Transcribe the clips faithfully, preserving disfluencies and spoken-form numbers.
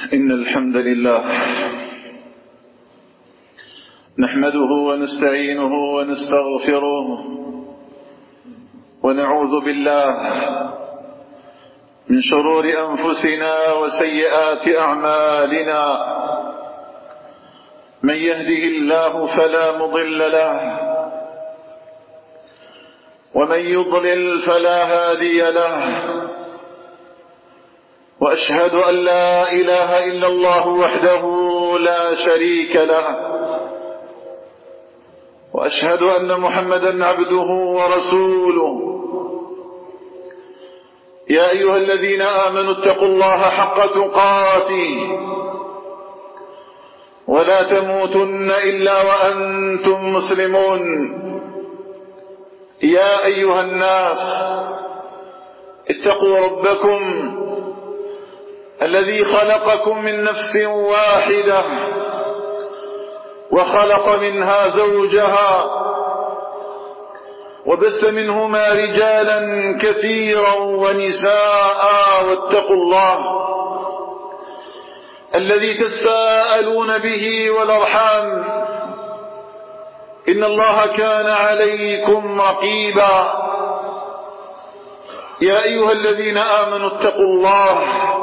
إن الحمد لله نحمده ونستعينه ونستغفره ونعوذ بالله من شرور أنفسنا وسيئات أعمالنا. من يهده الله فلا مضل له ومن يضلل فلا هادي له، وأشهد أن لا إله إلا الله وحده لا شريك له، وأشهد أن محمدا عبده ورسوله. يا أيها الذين آمنوا اتقوا الله حق تقاته ولا تموتن إلا وأنتم مسلمون. يا أيها الناس اتقوا ربكم الذي خلقكم من نفس واحدة وخلق منها زوجها وبث منهما رجالا كثيرا ونساء، واتقوا الله الذي تساءلون به والأرحام إن الله كان عليكم رقيبا. يا أيها الذين آمنوا اتقوا الله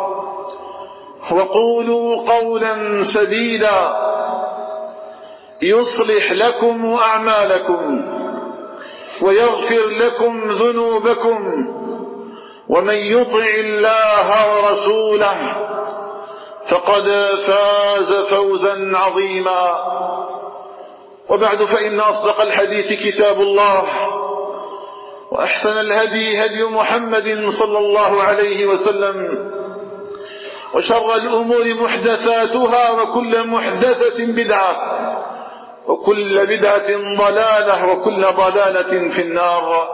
وقولوا قولا سديدا يصلح لكم أعمالكم ويغفر لكم ذنوبكم، ومن يطع الله ورسوله فقد فاز فوزا عظيما. وبعد، فإن أصدق الحديث كتاب الله، وأحسن الهدي هدي محمد صلى الله عليه وسلم، وشر الأمور محدثاتها، وكل محدثة بدعة، وكل بدعة ضلالة، وكل ضلالة في النار.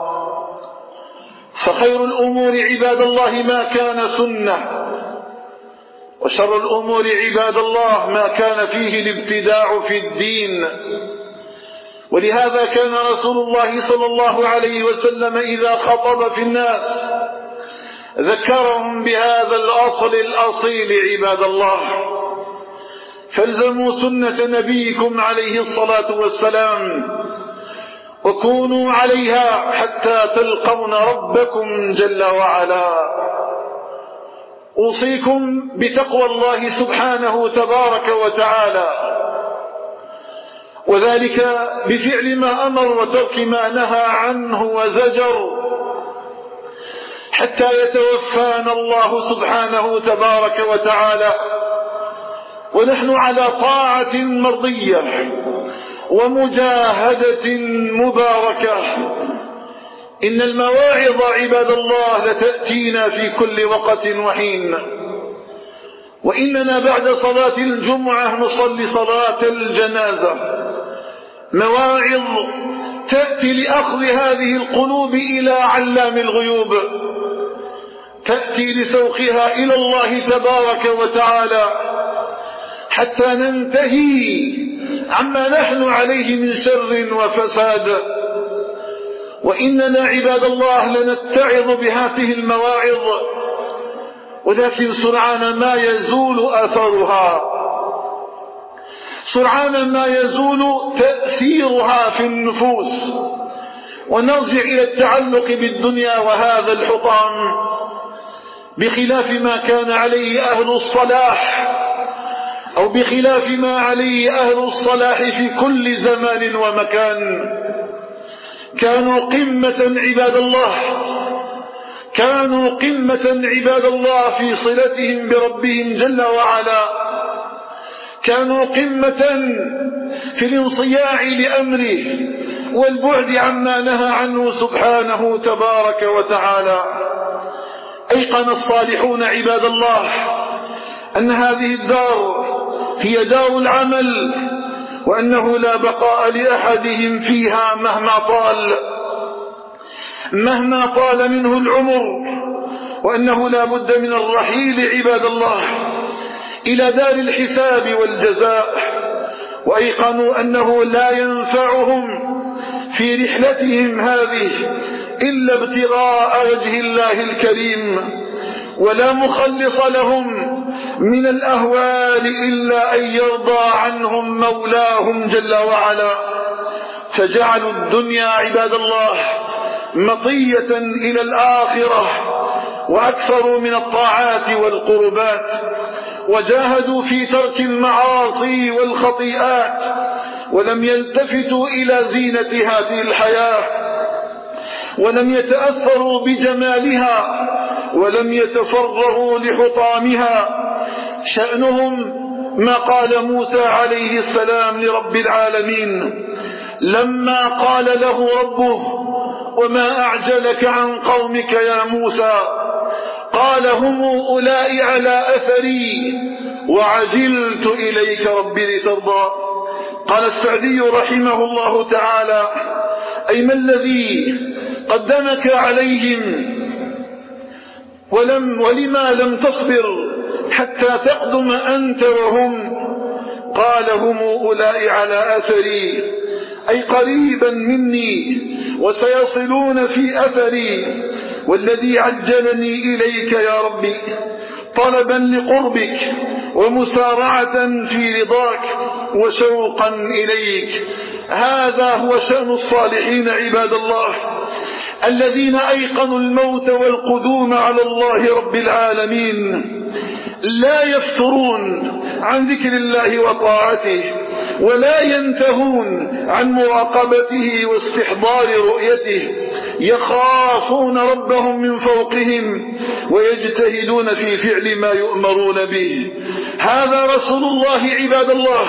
فخير الأمور عباد الله ما كان سنة، وشر الأمور عباد الله ما كان فيه الابتداع في الدين. ولهذا كان رسول الله صلى الله عليه وسلم إذا خطب في الناس ذكرهم بهذا الأصل الأصيل عباد الله. فالزموا سنة نبيكم عليه الصلاة والسلام وكونوا عليها حتى تلقون ربكم جل وعلا. أوصيكم بتقوى الله سبحانه تبارك وتعالى، وذلك بفعل ما أمر وترك ما نهى عنه وزجر، حتى يتوفانا الله سبحانه تبارك وتعالى ونحن على طاعة مرضية ومجاهدة مباركة. إن المواعظ عباد الله لتأتينا في كل وقت وحين، وإننا بعد صلاة الجمعة نصلي صلاة الجنازة. مواعظ تأتي لأخذ هذه القلوب إلى علام الغيوب، تأتي لسوقها إلى الله تبارك وتعالى حتى ننتهي عما نحن عليه من شر وفساد. وإننا عباد الله لنتعظ بهذه المواعظ، ولكن سرعان ما يزول أثرها، سرعان ما يزول تأثيرها في النفوس، ونرجع إلى التعلق بالدنيا وهذا الحطام، بخلاف ما كان عليه أهل الصلاح، أو بخلاف ما عليه أهل الصلاح في كل زمان ومكان. كانوا قمة عباد الله، كانوا قمة عباد الله في صلتهم بربهم جل وعلا، كانوا قمة في الانصياع لأمره والبعد عما نهى عنه سبحانه تبارك وتعالى. أيقن الصالحون عباد الله أن هذه الدار هي دار العمل، وأنه لا بقاء لأحدهم فيها مهما طال مهما طال منه العمر، وأنه لا بد من الرحيل عباد الله إلى دار الحساب والجزاء. وأيقنوا أنه لا ينفعهم في رحلتهم هذه إلا ابتغاء وجه الله الكريم، ولا مخلص لهم من الأهوال إلا أن يرضى عنهم مولاهم جل وعلا، فجعلوا الدنيا عباد الله مطية إلى الآخرة، وأكثروا من الطاعات والقربات، وجاهدوا في ترك المعاصي والخطيئات، ولم يلتفتوا إلى زينة هذه الحياة، ولم يتأثروا بجمالها، ولم يتفرغوا لحطامها. شأنهم ما قال موسى عليه السلام لرب العالمين لما قال له ربه: وما أعجلك عن قومك يا موسى؟ قال: هم أولئك على أثري وعجلت إليك ربي لترضى. قال السعدي رحمه الله تعالى: أي ما الذي قدمك عليهم ولم ولما لم تصبر حتى تقدم أنت وهم؟ قال: هم أولئك على أثري، أي قريبا مني وسيصلون في أثري، والذي عجلني إليك يا ربي طلبا لقربك ومسارعة في رضاك وشوقا إليك. هذا هو شأن الصالحين عباد الله، الذين أيقنوا الموت والقدوم على الله رب العالمين، لا يفترون عن ذكر الله وطاعته، ولا ينتهون عن مراقبته واستحضار رؤيته، يخافون ربهم من فوقهم ويجتهدون في فعل ما يؤمرون به. هذا رسول الله عباد الله،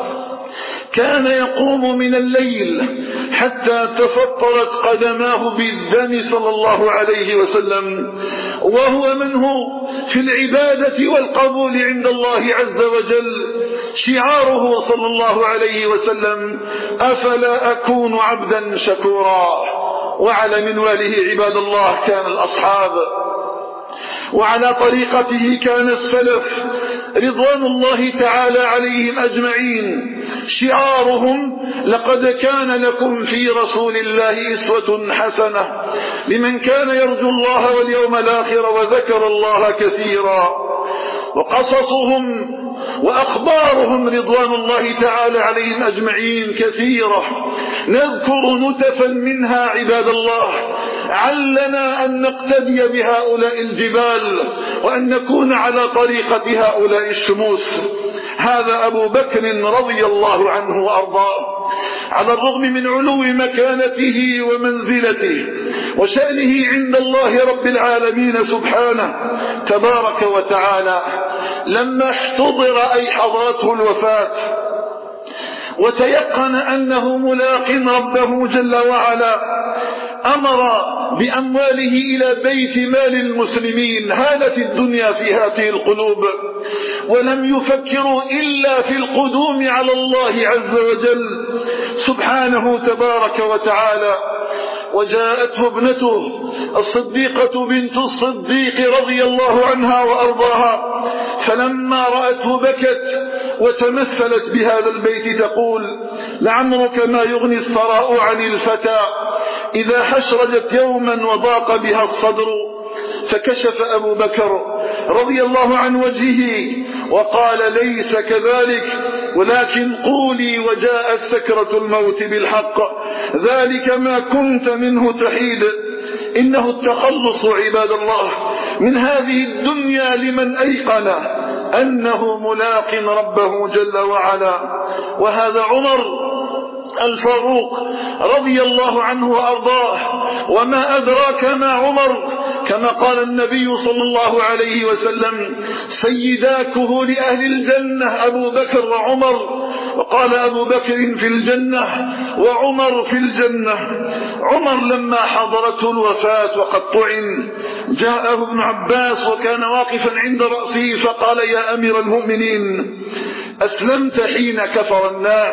كان يقوم من الليل حتى تفطرت قدماه بالدم صلى الله عليه وسلم، وهو منه في العبادة والقبول عند الله عز وجل. شعاره صلى الله عليه وسلم: أفلا أكون عبدا شكورا. وعلى منواله عباد الله كان الأصحاب، وعلى طريقته كان السلف رضوان الله تعالى عليهم أجمعين. شعارهم: لقد كان لكم في رسول الله أسوة حسنة لمن كان يرجو الله واليوم الآخر وذكر الله كثيرا. وقصصهم وأخبارهم رضوان الله تعالى عليهم أجمعين كثيرة، نذكر نتفا منها عباد الله، علنا أن نقتدي بهؤلاء الجبال وأن نكون على طريقة هؤلاء الشموس. هذا أبو بكر رضي الله عنه وأرضاه، على الرغم من علو مكانته ومنزلته وشأنه عند الله رب العالمين سبحانه تبارك وتعالى، لما احتضر أي حضرته الوفاة وتيقن أنه ملاق ربه جل وعلا، أمر بأمواله إلى بيت مال المسلمين. هالت الدنيا في هذه القلوب، ولم يفكروا إلا في القدوم على الله عز وجل سبحانه تبارك وتعالى. وجاءته ابنته الصديقة بنت الصديق رضي الله عنها وأرضاها، فلما رأته بكت وتمثلت بهذا البيت تقول: لعمرك ما يغني الثراء عن الفتى إذا حشرجت يوما وضاق بها الصدر. فكشف أبو بكر رضي الله عن وجهه وقال: ليس كذلك، ولكن قولي وجاءت سكرة الموت بالحق، ذلك ما كنت منه تحيد. إنه التخلص عباد الله من هذه الدنيا لمن أيقن أنه ملاق ربه جل وعلا. وهذا عمر الفاروق رضي الله عنه وأرضاه، وما أدراك ما عمر، كما قال النبي صلى الله عليه وسلم: سيداكه لأهل الجنة أبو بكر وعمر. وقال أبو بكر في الجنة وعمر في الجنة. عمر لما حضرته الوفاة وقد طعن، جاءه ابن عباس وكان واقفا عند رأسه فقال: يا أمير المؤمنين، أسلمت حين كفر الناس،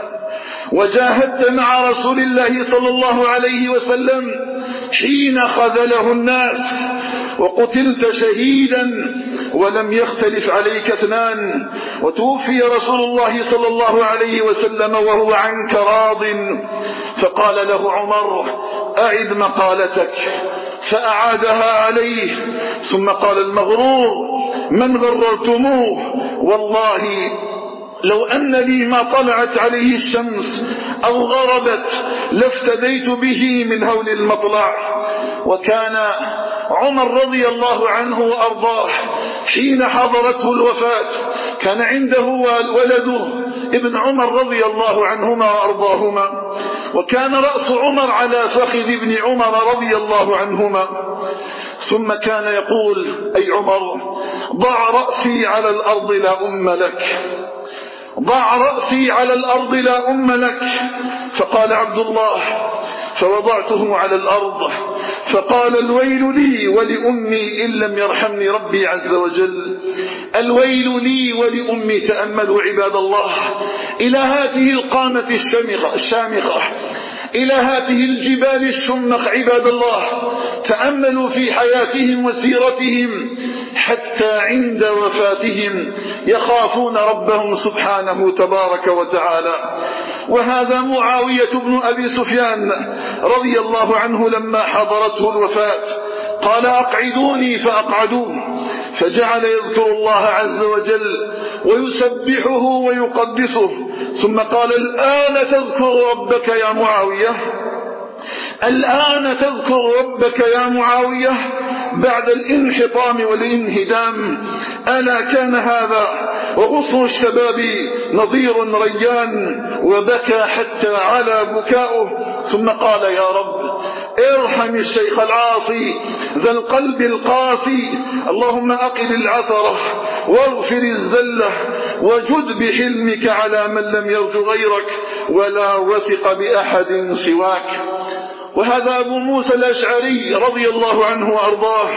وجاهدت مع رسول الله صلى الله عليه وسلم حين خذله الناس، وقتلت شهيدا ولم يختلف عليك اثنان، وتوفي رسول الله صلى الله عليه وسلم وهو عنك راض. فقال له عمر: أعد مقالتك، فأعادها عليه ثم قال المغرور من غررتموه والله لو أن لي ما طلعت عليه الشمس أو غربت لافتديت به من هول المطلع. وكان عمر رضي الله عنه وأرضاه حين حضرته الوفاة كان عنده ولده ابن عمر رضي الله عنهما وأرضاهما، وكان رأس عمر على فخذ ابن عمر رضي الله عنهما، ثم كان يقول أي عمر ضع رأسي على الأرض لا أم لك، ضع رأسي على الأرض لا أم لك. فقال عبد الله فوضعته على الأرض فقال الويل لي ولأمي إن لم يرحمني ربي عز وجل، الويل لي ولأمي. تأملوا عباد الله إلى هذه القامة الشامخة، إلى هذه الجبال الشمخ عباد الله، تأملوا في حياتهم وسيرتهم حتى عند وفاتهم يخافون ربهم سبحانه تبارك وتعالى. وهذا معاوية بن أبي سفيان رضي الله عنه لما حضرته الوفاة قال أقعدوني فأقعدوه، فجعل يذكر الله عز وجل ويسبحه ويقدسه، ثم قال الآن تذكر ربك يا معاوية، الآن تذكر ربك يا معاوية بعد الانحطام والانهدام. ألا كان هذا وغصن الشباب نظير ريان، وبكى حتى على بكاؤه، ثم قال يا رب ارحم الشيخ العاصي ذا القلب القاسي، اللهم أقل العثرة واغفر الزلة وجد بحلمك على من لم يرجو غيرك ولا وثق بأحد سواك. وهذا أبو موسى الأشعري رضي الله عنه وأرضاه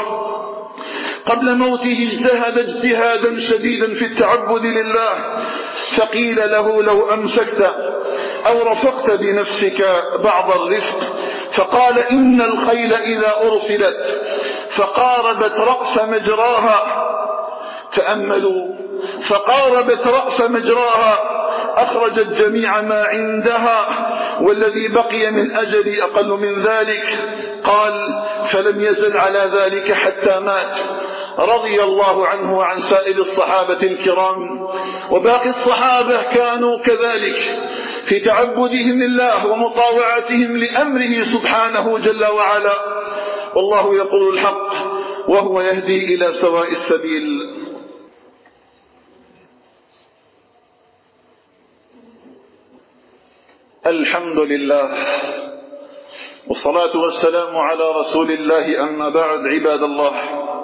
قبل موته اجتهد اجتهادا شديدا في التعبد لله، فقيل له لو أمسكت أو رفقت بنفسك بعض الرفق، فقال إن الخيل إذا أرسلت فقاربت رأس مجراها، تأملوا، فقاربت رأس مجراها أخرجت جميع ما عندها والذي بقي من أجل أقل من ذلك. قال فلم يزل على ذلك حتى مات رضي الله عنه وعن سائر الصحابة الكرام. وباقي الصحابة كانوا كذلك في تعبدهم لله ومطاوعتهم لأمره سبحانه جل وعلا. والله يقول الحق وهو يهدي إلى سواء السبيل. الحمد لله والصلاة والسلام على رسول الله، أما بعد عباد الله،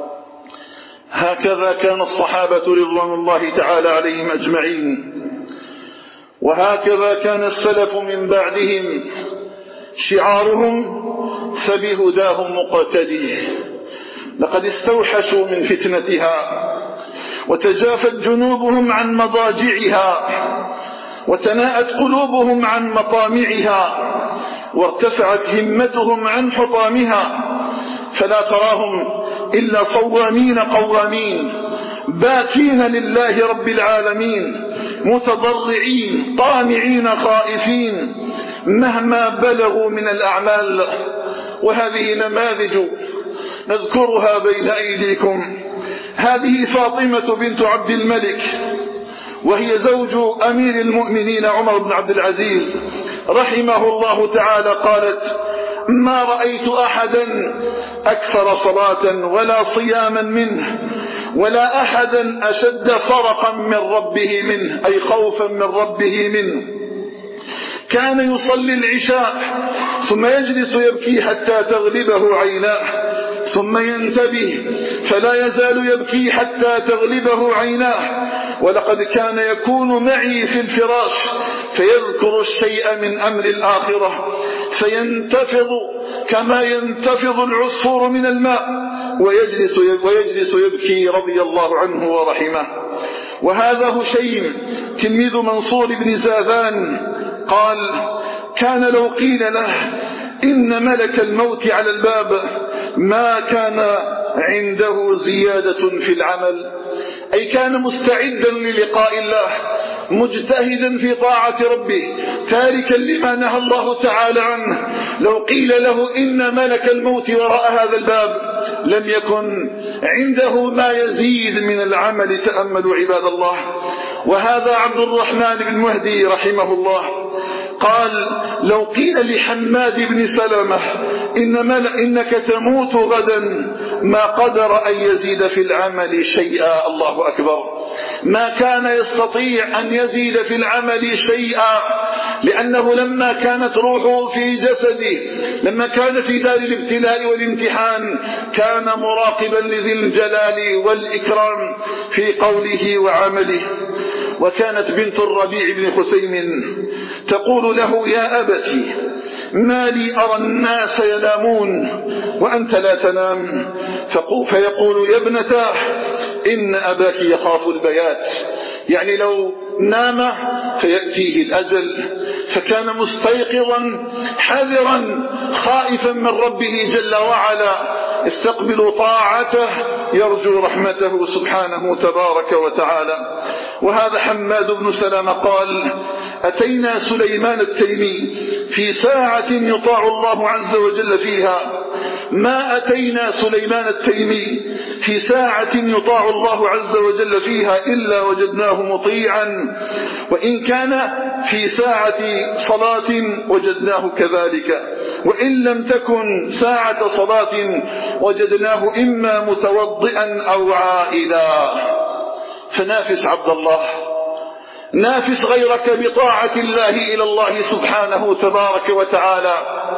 هكذا كان الصحابة رضوان الله تعالى عليهم أجمعين، وهكذا كان السلف من بعدهم شعارهم فبهداهم مقتدي. لقد استوحشوا من فتنتها وتجافت جنوبهم عن مضاجعها وتناءت قلوبهم عن مطامعها وارتفعت همتهم عن حطامها، فلا تراهم إلا صوامين قوامين باكين لله رب العالمين متضرعين طامعين خائفين مهما بلغوا من الأعمال. وهذه نماذج نذكرها بين أيديكم. هذه فاطمة بنت عبد الملك وهي زوج أمير المؤمنين عمر بن عبد العزيز رحمه الله تعالى، قالت ما رأيت أحدا أكثر صلاة ولا صياما منه ولا أحدا أشد فرقا من ربه منه، أي خوفا من ربه منه. كان يصلي العشاء ثم يجلس يبكي حتى تغلبه عيناه، ثم ينتبه فلا يزال يبكي حتى تغلبه عيناه. ولقد كان يكون معي في الفراش فيذكر الشيء من أمر الآخرة فينتفض كما ينتفض العصفور من الماء ويجلس, ويجلس يبكي رضي الله عنه ورحمه. وهذا هشيم تلميذ منصور بن زاذان قال كان لو قيل له إن ملك الموت على الباب ما كان عنده زيادة في العمل، أي كان مستعدا للقاء الله مجتهدا في طاعة ربه تاركا لما نهى الله تعالى عنه، لو قيل له إن ملك الموت وراء هذا الباب لم يكن عنده ما يزيد من العمل. تأملوا عباد الله. وهذا عبد الرحمن بن مهدي رحمه الله قال لو قيل لحماد بن سلمة إن إنك تموت غدا ما قدر أن يزيد في العمل شيئا. الله أكبر. ما كان يستطيع أن يزيد في العمل شيئا، لأنه لما كانت روحه في جسده، لما كان في دار الابتلاء والامتحان، كان مراقبا لذي الجلال والإكرام في قوله وعمله. وكانت بنت الربيع بن خثيم تقول له يا أبتي ما لي أرى الناس ينامون وأنت لا تنام، فيقول يا ابنتاه إن أباك يخاف البيات، يعني لو نام فيأتيه الأجل، فكان مستيقظا حذرا خائفا من ربه جل وعلا، يستقبل طاعته يرجو رحمته سبحانه تبارك وتعالى. وهذا حماد بن سلمة قال أتينا سليمان التيمي في ساعة يطاع الله عز وجل فيها، ما أتينا سليمان التيمي في ساعة يطاع الله عز وجل فيها إلا وجدناه مطيعا، وإن كان في ساعة صلاة وجدناه كذلك، وإن لم تكن ساعة صلاة وجدناه إما متوضئا أو عائدا. فنافس عبد الله، نافس غيرك بطاعة الله إلى الله سبحانه تبارك وتعالى،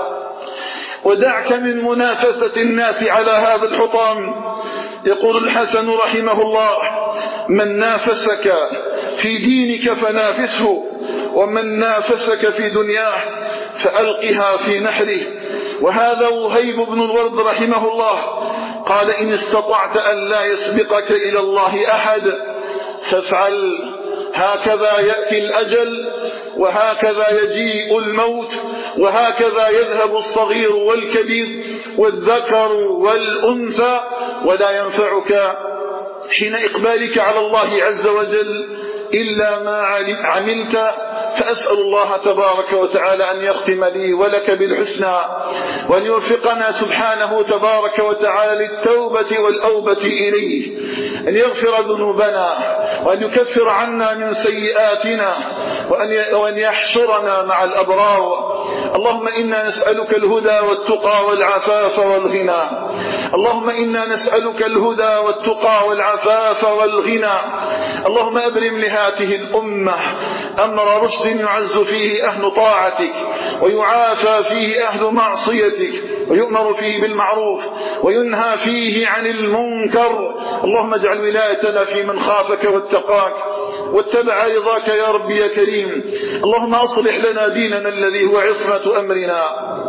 ودعك من منافسة الناس على هذا الحطام. يقول الحسن رحمه الله من نافسك في دينك فنافسه، ومن نافسك في دنياه فألقها في نحره. وهذا وهيب بن الورد رحمه الله قال إن استطعت أن لا يسبقك إلى الله أحد فافعل، هكذا يأتي الأجل، وهكذا يجيء الموت، وهكذا يذهب الصغير والكبير والذكر والأنثى، ولا ينفعك حين إقبالك على الله عز وجل إلا ما عملت. فأسأل الله تبارك وتعالى أن يختم لي ولك بالحسنى، وأن يوفقنا سبحانه تبارك وتعالى للتوبة والأوبة إليه، أن يغفر ذنوبنا، وأن يكفر عنا من سيئاتنا، وأن يحشرنا مع الأبرار. اللهم إنا نسألك الهدى والتقى والعفاف والغنى، اللهم إنا نسألك الهدى والتقى والعفاف والغنى. اللهم أبرم لهذه الأمة أمر رشد يعز فيه أهل طاعتك، ويعافى فيه أهل معصيتك، ويؤمر فيه بالمعروف وينهى فيه عن المنكر. اللهم اجعل ولايتنا في من خافك واتقاك واتبع رضاك يا رب يا كريم. اللهم أصلح لنا ديننا الذي هو عصمة أمرنا،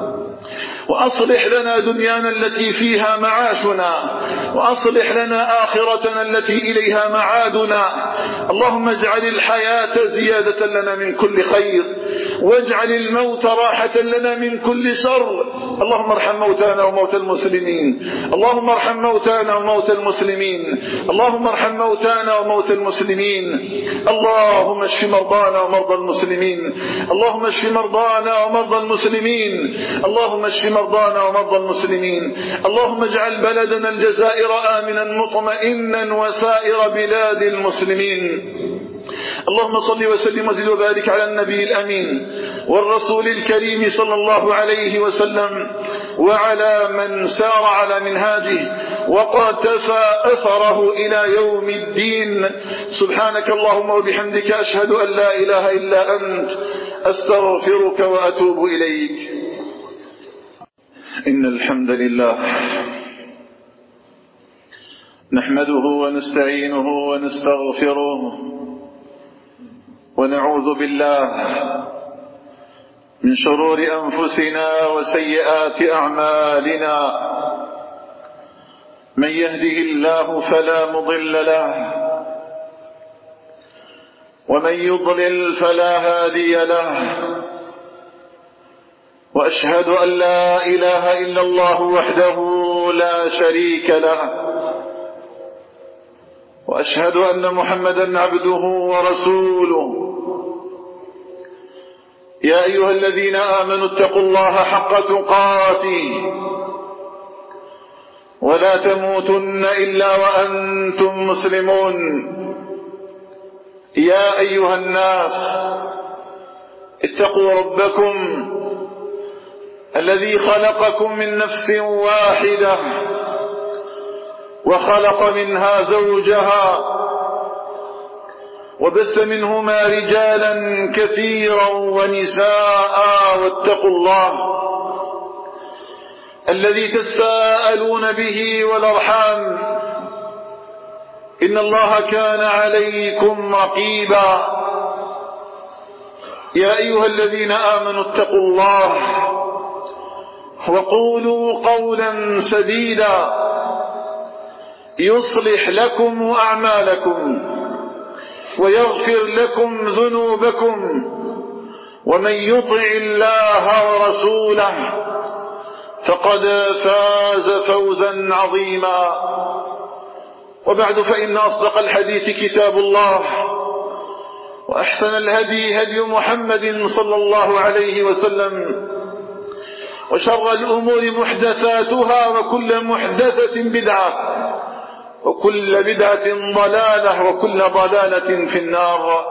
وأصلح لنا دنيانا التي فيها معاشنا، وأصلح لنا آخرتنا التي إليها معادنا. اللهم اجعل الحياة زيادة لنا من كل خير، واجعل الموت راحة لنا من كل شر. اللهم ارحم موتانا وموتى المسلمين، اللهم ارحم موتانا وموتى المسلمين، اللهم ارحم موتانا وموتى المسلمين. اللهم اشف مرضانا ومرضى المسلمين، اللهم اشف مرضانا ومرضى المسلمين، اللهم اشف مرضانا ومرضى المسلمين. اللهم اجعل بلدنا الجزائر آمنا مطمئنا وسائر بلاد المسلمين. اللهم صل وسلم وزد وبارك على النبي الأمين والرسول الكريم صلى الله عليه وسلم، وعلى من سار على منهاجه وقتفى أثره إلى يوم الدين. سبحانك اللهم وبحمدك أشهد أن لا إله إلا أنت، أستغفرك وأتوب إليك. إن الحمد لله نحمده ونستعينه ونستغفره، ونعوذ بالله من شرور أنفسنا وسيئات أعمالنا. من يهده الله فلا مضل له، ومن يضلل فلا هادي له. وأشهد أن لا إله إلا الله وحده لا شريك له، وأشهد أن محمدا عبده ورسوله يا أيها الذين آمنوا اتقوا الله حق تقاته ولا تموتن إلا وأنتم مسلمون. يا أيها الناس اتقوا ربكم الذي خلقكم من نفس واحدة وخلق منها زوجها وبث منهما رجالا كثيرا ونساء واتقوا الله الذي تساءلون به والأرحام إن الله كان عليكم رقيبا. يا أيها الذين آمنوا اتقوا الله وقولوا قولا سديدا يصلح لكم أعمالكم ويغفر لكم ذنوبكم ومن يطع الله ورسوله فقد فاز فوزا عظيما. وبعد فإن أصدق الحديث كتاب الله وأحسن الهدي هدي محمد صلى الله عليه وسلم وشر الأمور محدثاتها وكل محدثة بدعة وكل بدعة ضلالة وكل ضلالة في النار.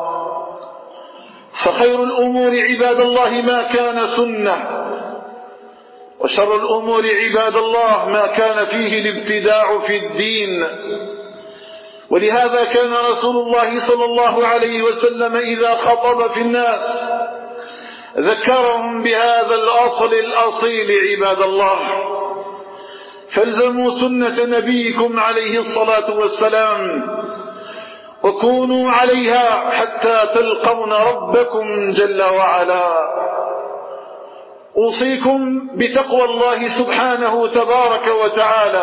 فخير الأمور عباد الله ما كان سنة وشر الأمور عباد الله ما كان فيه الابتداع في الدين. ولهذا كان رسول الله صلى الله عليه وسلم إذا خطب في الناس ذكرهم بهذا الأصل الأصيل عباد الله. فالزموا سنة نبيكم عليه الصلاة والسلام وكونوا عليها حتى تلقون ربكم جل وعلا. أوصيكم بتقوى الله سبحانه تبارك وتعالى،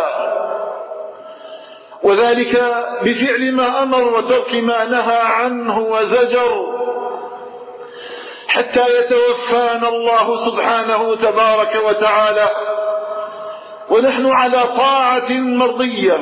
وذلك بفعل ما أمر وترك ما نهى عنه وزجر، حتى يتوفانا الله سبحانه تبارك وتعالى ونحن على طاعة مرضية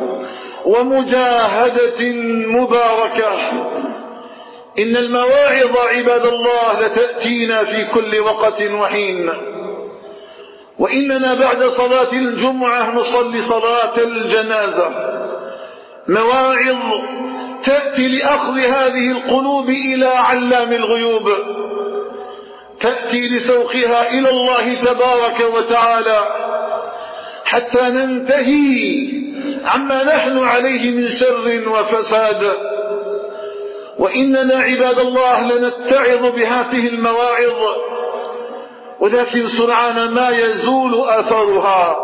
ومجاهدة مباركة. إن المواعظ عباد الله لتأتينا في كل وقت وحين، وإننا بعد صلاة الجمعة نصلي صلاة الجنازة. مواعظ تأتي لأخذ هذه القلوب إلى علام الغيوب، تأتي لسوقها إلى الله تبارك وتعالى حتى ننتهي عما نحن عليه من شر وفساد. وإننا عباد الله لنتعظ بهذه المواعظ، ولكن سرعان ما يزول أثرها،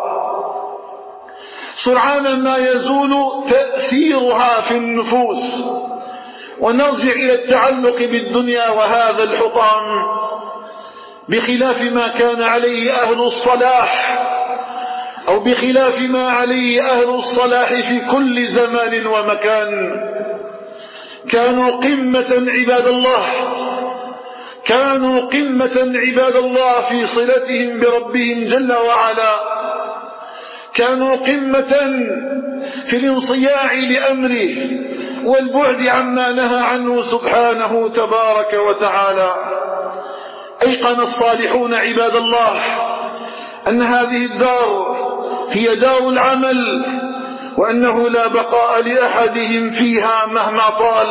سرعان ما يزول تأثيرها في النفوس، ونرجع إلى التعلق بالدنيا وهذا الحطام، بخلاف ما كان عليه أهل الصلاح، أو بخلاف ما عليه أهل الصلاح في كل زمان ومكان. كانوا قمة عباد الله، كانوا قمة عباد الله في صلتهم بربهم جل وعلا، كانوا قمة في الانصياع لأمره والبعد عما نهى عنه سبحانه تبارك وتعالى. أيقن الصالحون عباد الله أن هذه الدار هي دار العمل، وأنه لا بقاء لأحدهم فيها مهما طال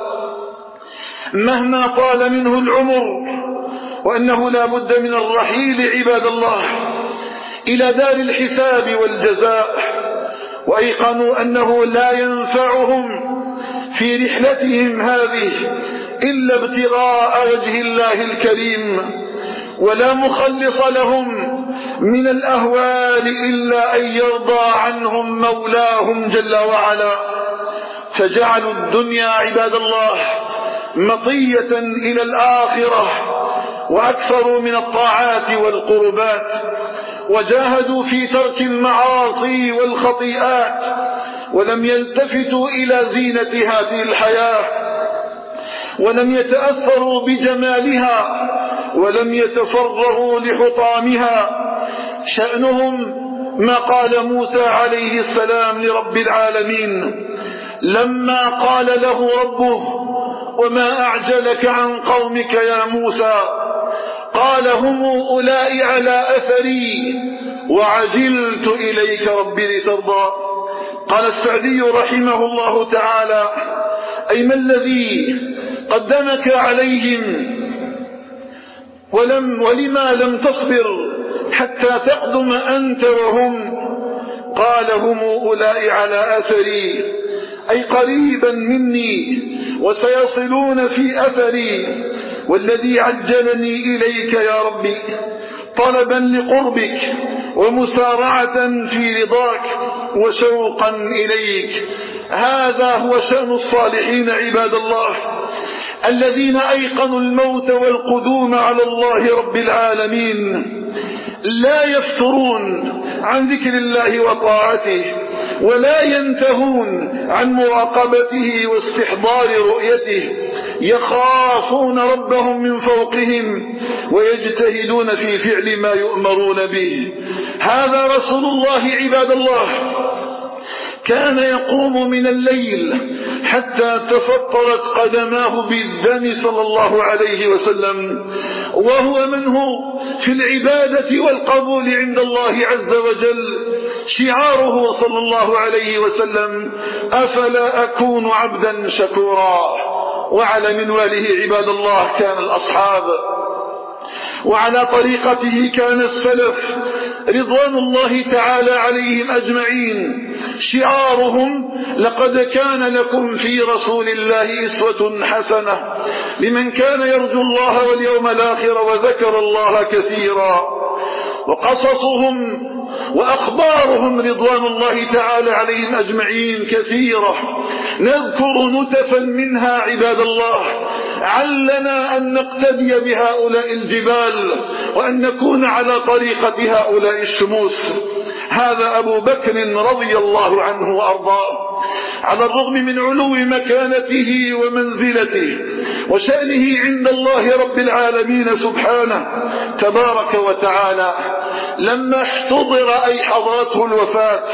مهما طال منه العمر، وأنه لا بد من الرحيل عباد الله إلى دار الحساب والجزاء. وأيقنوا أنه لا ينفعهم في رحلتهم هذه إلا ابتغاء وجه الله الكريم، ولا مخلص لهم من الأهوال إلا أن يرضى عنهم مولاهم جل وعلا. فجعلوا الدنيا عباد الله مطية إلى الآخرة، وأكثروا من الطاعات والقربات، وجاهدوا في ترك المعاصي والخطيئات، ولم يلتفتوا إلى زينة هذه الحياة، ولم يتأثروا بجمالها، ولم يتفرغوا لحطامها. شأنهم ما قال موسى عليه السلام لرب العالمين لما قال له ربه: وما أعجلك عن قومك يا موسى؟ قال هم أولئك على أثري وعجلت إليك ربي لترضى. قال السعدي رحمه الله تعالى: أي ما الذي قدمك عليهم ولم ولما لم تصبر حتى تقدم أنت وهم؟ قال هم أولئك على أثري، أي قريبا مني وسيصلون في أثري، والذي عجلني إليك يا ربي طلبا لقربك ومسارعة في رضاك وشوقا إليك. هذا هو شأن الصالحين عباد الله، الذين أيقنوا الموت والقدوم على الله رب العالمين، لا يفترون عن ذكر الله وطاعته، ولا ينتهون عن مراقبته واستحضار رؤيته، يخافون ربهم من فوقهم ويجتهدون في فعل ما يؤمرون به. هذا رسول الله عباد الله، كان يقوم من الليل حتى تفطرت قدماه بالدم صلى الله عليه وسلم، وهو منه في العبادة والقبول عند الله عز وجل. شعاره صلى الله عليه وسلم: أفلا أكون عبدا شكورا. وعلى منواله عباد الله كان الأصحاب، وعلى طريقته كان السلف رضوان الله تعالى عليهم أجمعين. شعارهم: لقد كان لكم في رسول الله أسوة حسنة لمن كان يرجو الله واليوم الآخر وذكر الله كثيرا. وقصصهم وأخبارهم رضوان الله تعالى عليهم أجمعين كثيرة، نذكر نتفا منها عباد الله، علنا أن نقتدي بهؤلاء الجبال وأن نكون على طريقة هؤلاء الشموس. هذا أبو بكر رضي الله عنه وأرضاه، على الرغم من علو مكانته ومنزلته وشأنه عند الله رب العالمين سبحانه تبارك وتعالى، لما احتضر أي حضرته الوفاة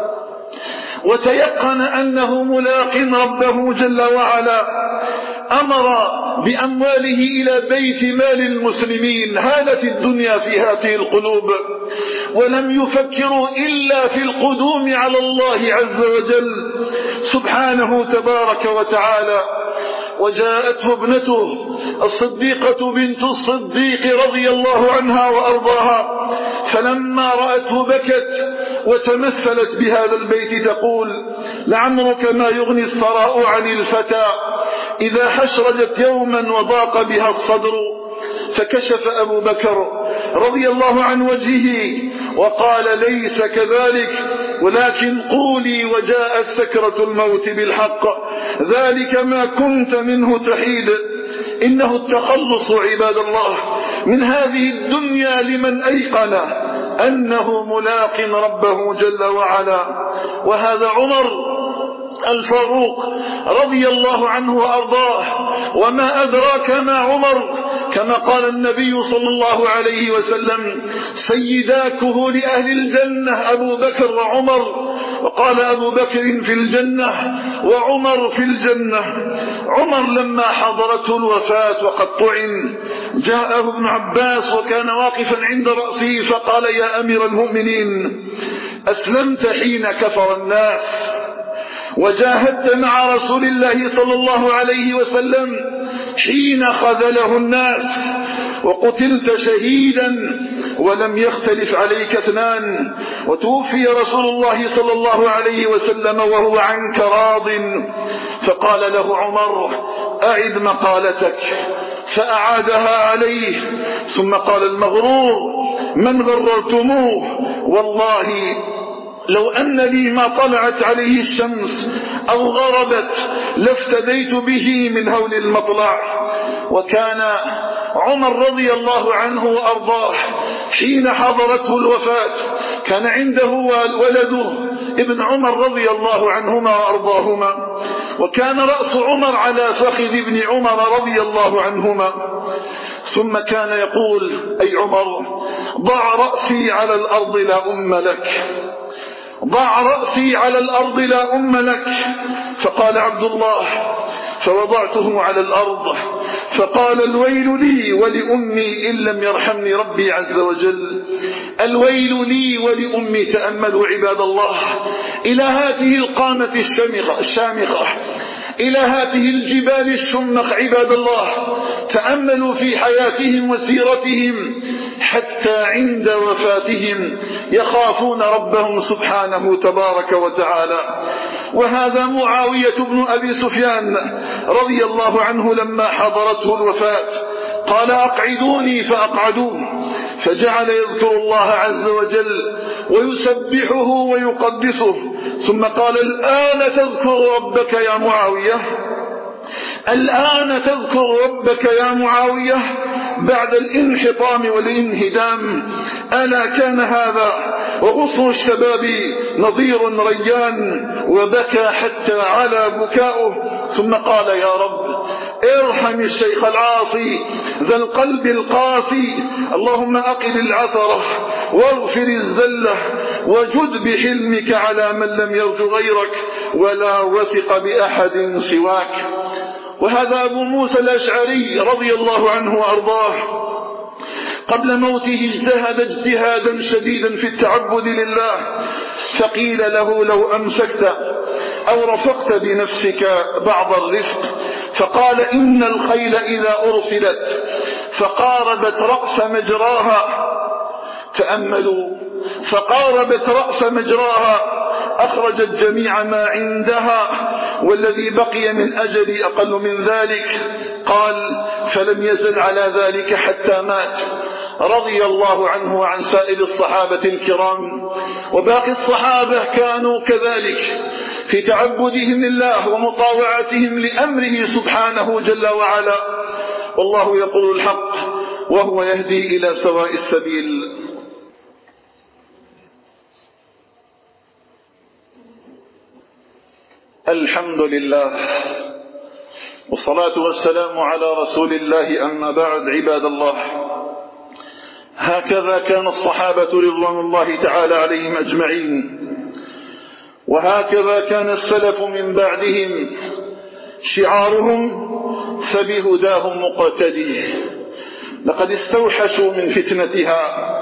وتيقن أنه ملاق ربه جل وعلا، أمر بأمواله إلى بيت مال المسلمين. هانت الدنيا في هذه القلوب، ولم يفكروا إلا في القدوم على الله عز وجل سبحانه تبارك وتعالى. وجاءته ابنته الصديقة بنت الصديق رضي الله عنها وأرضاها، فلما رأته بكت وتمثلت بهذا البيت تقول: لعمرك ما يغني الثراء عن الفتى إذا حشرجت يوما وضاق بها الصدر. فكشف أبو بكر رضي الله عن وجهه وقال: ليس كذلك، ولكن قولي وجاءت سكرة الموت بالحق، ذلك ما كنت منه تحيد. إنه التخلص عباد الله من هذه الدنيا لمن أيقن أنه ملاق ربه جل وعلا. وهذا عمر الفاروق رضي الله عنه وأرضاه، وما أدراك ما عمر، كما قال النبي صلى الله عليه وسلم: سيداكه لأهل الجنة أبو بكر وعمر. وقال أبو بكر في الجنة وعمر في الجنة. عمر لما حضرته الوفاة وقد طعن، جاءه ابن عباس وكان واقفا عند رأسه فقال: يا أمير المؤمنين، أسلمت حين كفر الناس وجاهدت مع رسول الله صلى الله عليه وسلم حين خذله الناس، وقتلت شهيدا ولم يختلف عليك اثنان، وتوفي رسول الله صلى الله عليه وسلم وهو عنك راض. فقال له عمر: أعد مقالتك، فأعادها عليه، ثم قال المغرور: من غررتموه، والله لو أن لي ما طلعت عليه الشمس أو غربت لافتديت به من هول المطلع. وكان عمر رضي الله عنه وأرضاه حين حضرته الوفاة كان عنده ولده ابن عمر رضي الله عنهما وأرضاهما، وكان رأس عمر على فخذ ابن عمر رضي الله عنهما. ثم كان يقول: أي عمر، ضع رأسي على الأرض لا أم لك، ضع رأسي على الأرض لا أم لك. فقال عبد الله: فوضعته على الأرض فقال الويل لي ولأمي إن لم يرحمني ربي عز وجل. الويل لي ولأمي. تأملوا عباد الله إلى هذه القامة الشامخة، إلى هذه الجبال الشمخ عباد الله. تأملوا في حياتهم وسيرتهم حتى عند وفاتهم يخافون ربهم سبحانه تبارك وتعالى. وهذا معاوية بن أبي سفيان رضي الله عنه لما حضرته الوفاة قال أقعدوني فأقعدوه، فجعل يذكر الله عز وجل ويسبحه ويقدسه، ثم قال الآن تذكر ربك يا معاوية، الآن تذكر ربك يا معاوية بعد الانحطام والانهدام. ألا كان هذا وغصن الشباب نظير ريان، وبكى حتى على بكاؤه، ثم قال يا رب ارحم الشيخ العاصي ذا القلب القاسي، اللهم أقل العثرة واغفر الزلة وجد بحلمك على من لم يرج غيرك ولا وثق بأحد سواك. وهذا أبو موسى الأشعري رضي الله عنه وأرضاه قبل موته اجتهد اجتهادا شديدا في التعبد لله، فقيل له لو أمسكت أو رفقت بنفسك بعض الرفق، فقال إن الخيل إذا أرسلت فقاربت رأس مجراها، تأملوا، فقاربت رأس مجراها أخرجت جميع ما عندها، والذي بقي من أجل أقل من ذلك. قال فلم يزل على ذلك حتى مات رضي الله عنه وعن سائر الصحابة الكرام. وباقي الصحابة كانوا كذلك في تعبدهم لله ومطاوعتهم لأمره سبحانه جل وعلا. والله يقول الحق وهو يهدي إلى سواء السبيل. الحمد لله والصلاة والسلام على رسول الله، أما بعد عباد الله. هكذا كان الصحابة رضوان الله تعالى عليهم أجمعين، وهكذا كان السلف من بعدهم شعارهم فبهداهم مقتدي. لقد استوحشوا من فتنتها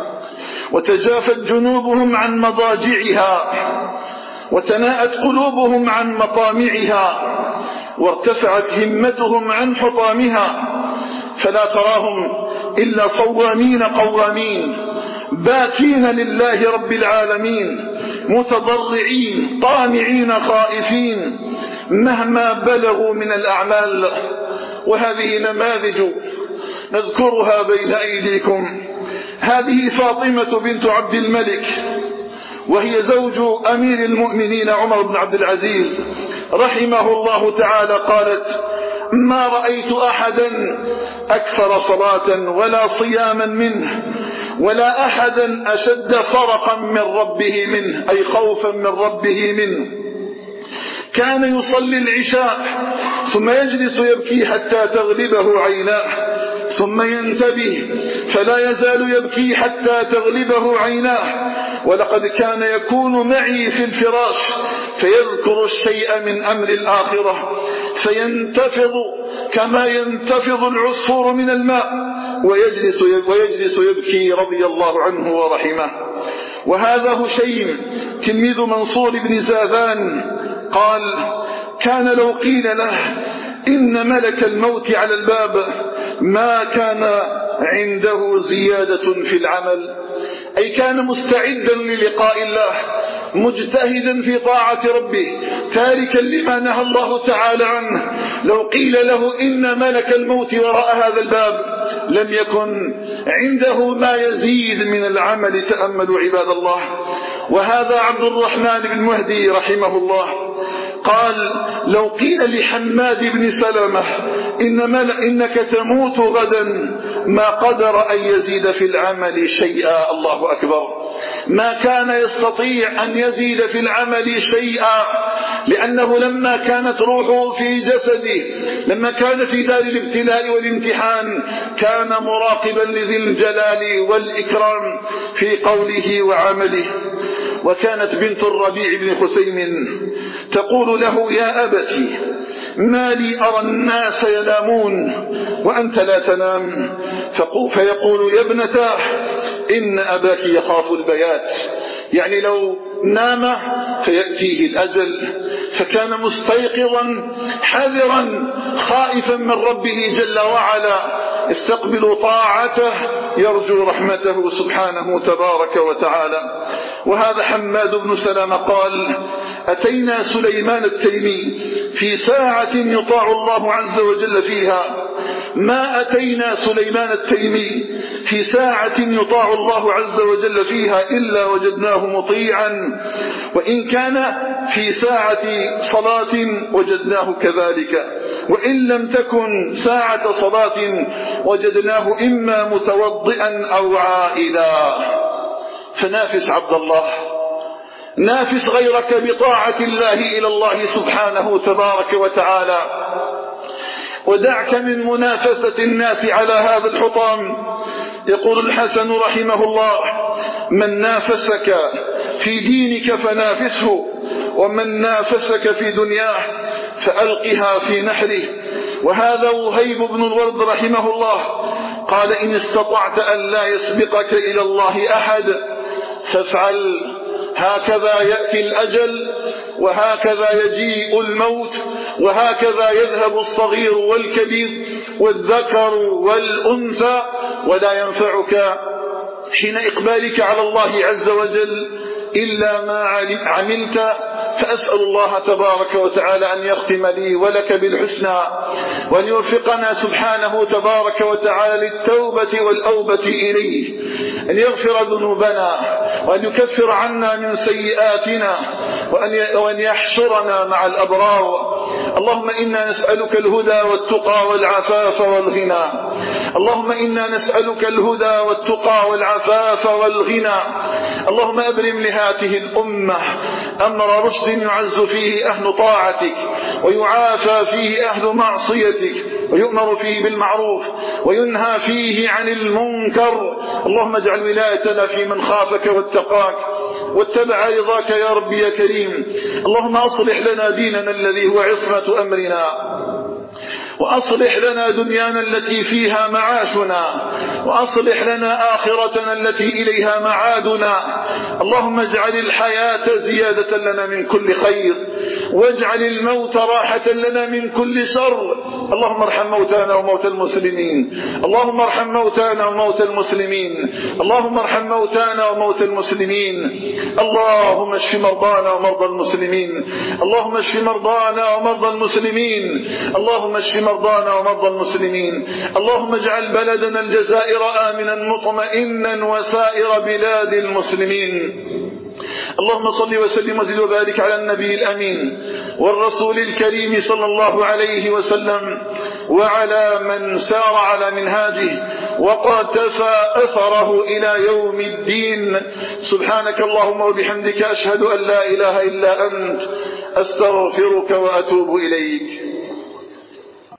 وتجافت جنوبهم عن مضاجعها وتناءت قلوبهم عن مطامعها وارتفعت همتهم عن حطامها، فلا تراهم إلا صوامين قوامين باكين لله رب العالمين، متضرعين طامعين خائفين مهما بلغوا من الأعمال. وهذه نماذج نذكرها بين أيديكم. هذه فاطمة بنت عبد الملك، وهي زوج أمير المؤمنين عمر بن عبد العزيز رحمه الله تعالى، قالت ما رأيت أحدا أكثر صلاة ولا صياما منه، ولا أحدا أشد فرقا من ربه منه، أي خوفا من ربه منه. كان يصلي العشاء ثم يجلس يبكي حتى تغلبه عيناه، ثم ينتبه فلا يزال يبكي حتى تغلبه عيناه. ولقد كان يكون معي في الفراش فيذكر الشيء من أمر الآخرة فينتفض كما ينتفض العصفور من الماء ويجلس, ويجلس يبكي رضي الله عنه ورحمه. وهذا هشيم تلميذ منصور بن زاذان قال كان لو قيل له إن ملك الموت على الباب ما كان عنده زيادة في العمل، أي كان مستعدا للقاء الله مجتهدا في طاعة ربه تاركا لما نهى الله تعالى عنه. لو قيل له إن ملك الموت وراء هذا الباب لم يكن عنده ما يزيد من العمل. تأملوا عباد الله. وهذا عبد الرحمن بن مهدي رحمه الله قال لو قيل لحماد بن سلمة إن مل... إنك تموت غدا ما قدر أن يزيد في العمل شيئا. الله أكبر. ما كان يستطيع أن يزيد في العمل شيئا، لأنه لما كانت روحه في جسده، لما كان في دار الابتلاء والامتحان، كان مراقبا لذي الجلال والإكرام في قوله وعمله. وكانت بنت الربيع بن خثيم تقول له يا أبتي ما لي أرى الناس ينامون وأنت لا تنام؟ فيقول: يا ابنتاه إن أباك يخاف البيات. يعني لو نام فيأتيه الأجل، فكان مستيقظا حذرا خائفا من ربه جل وعلا، يستقبل طاعته، يرجو رحمته سبحانه تبارك وتعالى. وهذا حماد بن سلمة قال: أتينا سليمان التيمي في ساعة يطاع الله عز وجل فيها، ما أتينا سليمان التيمي في ساعة يطاع الله عز وجل فيها إلا وجدناه مطيعا، وإن كان في ساعة صلاة وجدناه كذلك، وإن لم تكن ساعة صلاة وجدناه إما متوضئا أو عائدا. فنافس عبد الله، نافس غيرك بطاعة الله إلى الله سبحانه تبارك وتعالى، ودعك من منافسة الناس على هذا الحطام. يقول الحسن رحمه الله: من نافسك في دينك فنافسه، ومن نافسك في دنياه فألقها في نحره. وهذا وهيب بن الورد رحمه الله قال: إن استطعت أن لا يسبقك إلى الله أحد فافعل، هكذا يأتي الأجل، وهكذا يجيء الموت، وهكذا يذهب الصغير والكبير والذكر والأنثى، ولا ينفعك حين إقبالك على الله عز وجل إلا ما عملت. فأسأل الله تبارك وتعالى أن يختم لي ولك بالحسنى، وأن يوفقنا سبحانه تبارك وتعالى للتوبة والأوبة إليه، أن يغفر ذنوبنا، وأن يكفر عنا من سيئاتنا، وأن يحشرنا مع الأبرار. اللهم إنا نسألك الهدى والتقى والعفاف والغنى. اللهم إنا نسألك الهدى والتقى والعفاف والغنى. اللهم أبرم لهذه الأمة أمر رشد يعز فيه أهل طاعتك، ويعافى فيه أهل معصيتك، ويؤمر فيه بالمعروف وينهى فيه عن المنكر. اللهم اجعل ولايتنا في من خافك واتقاك واتبع رضاك يا ربي يا كريم. اللهم أصلح لنا ديننا الذي هو عصمة أمرنا، وأصلح لنا دنيانا التي فيها معاشنا، وأصلح لنا آخرتنا التي إليها معادنا. اللهم اجعل الحياة زيادة لنا من كل خير، واجعل الموت راحة لنا من كل شر. اللهم ارحم موتانا وموتى المسلمين، اللهم ارحم موتانا وموتى المسلمين، اللهم ارحم موتانا وموتى المسلمين. اللهم اشف مرضانا ومرضى المسلمين، اللهم اشف مرضانا ومرضى المسلمين، اللهم اشف مرضانا ومرضى المسلمين. اللهم اجعل بلدنا الجزائر آمنا مطمئنا وسائر بلاد المسلمين. اللهم صل وسلم وزد وبارك على النبي الأمين والرسول الكريم صلى الله عليه وسلم، وعلى من سار على منهاجه وقتفى أثره إلى يوم الدين. سبحانك اللهم وبحمدك، أشهد أن لا إله إلا أنت، أستغفرك وأتوب إليك.